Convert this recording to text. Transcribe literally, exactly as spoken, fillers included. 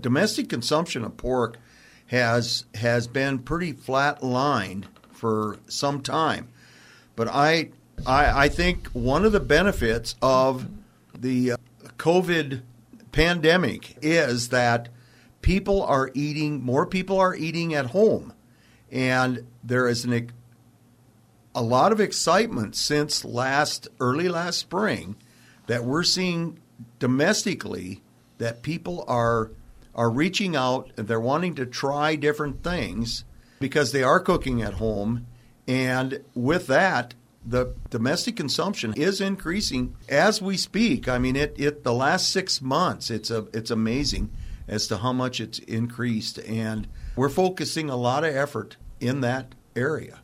domestic consumption of pork has has been pretty flat lined for some time. But I, I I think one of the benefits of the uh, COVID pandemic is that people are eating, more people are eating at home. And there is an, a lot of excitement since last early last spring that we're seeing domestically that people are are reaching out and they're wanting to try different things because they are cooking at home. And with that, the domestic consumption is increasing as we speak. I mean, it, it the last six months, it's a it's amazing as to how much it's increased. And we're focusing a lot of effort in that area.